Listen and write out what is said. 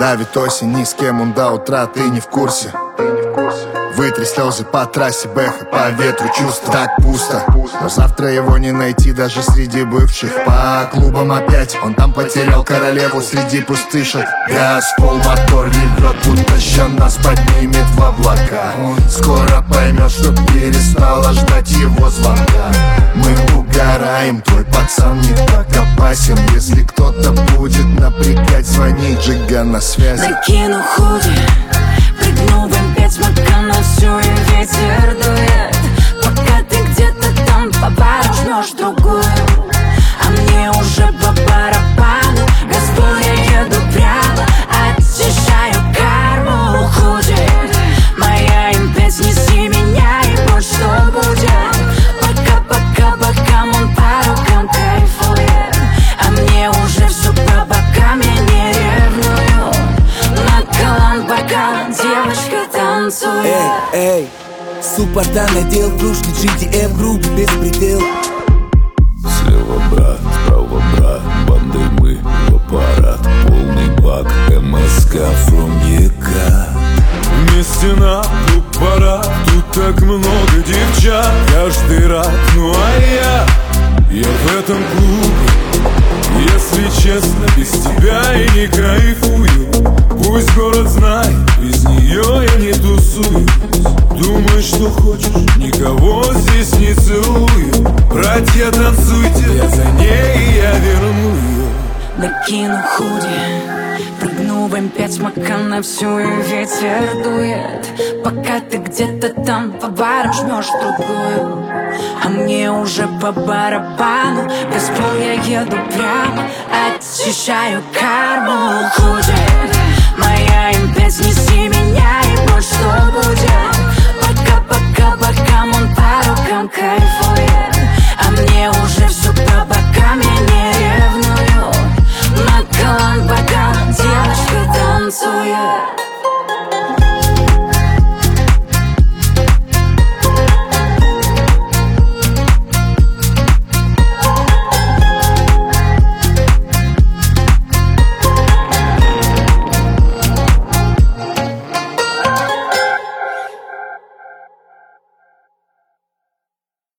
Давит осень, ни с кем он до утра, ты не в курсе. Вытри слезы по трассе, бэха, по ветру чувства. Так пусто, но завтра его не найти даже среди бывших. По клубам опять, он там потерял королеву среди пустышек. Газ, пол, мотор ревет, будто ща нас поднимет в облака. Он скоро поймет, что перестала ждать его звонка. Мы угораем, твой пацан не так опасен. Если кто-то будет напрягать, звони, Джига на связи. Накину худи, прыгну в М5 Макана, всю и ветер дует. Пока ты где-то там по бару жмешь другую, а мне уже по барабану. Газпол, я еду прямо, очищаю карму. Худи, моя М5, неси меня, и вот что будет. Пока он по рукам кайфует, а мне уже все по бокам, я не ревную. Накалан бокал, девочка танцует. Эй, суппорта надел, кружки GTM, грубый беспредел. Слева брат, справа брат, бандой мы в аппарат. Полный бак, МСК from ЕК. Вместе на клуб пора, тут так много девчат. Каждый рад, ну а я в этом клубе. Если честно, без тебя я не кайфую. Пусть город знает, без нее я не тусуюсь. Думаешь, что хочешь, никого здесь не целую. Братья, танцуйте, я за ней, я верну ее. Накину худи, прыгну в М5 Макана, всю и ветер дует. Пока ты где-то там по барам жмешь другую, а мне уже по барабану. Газпол, я еду прямо, очищаю карму. Худи, моя М5, неси меня, и вот что будет. Пока он по рукам кайфует, а мне уже все по бокам, я не ревную. Накалан бокал, девочка танцует.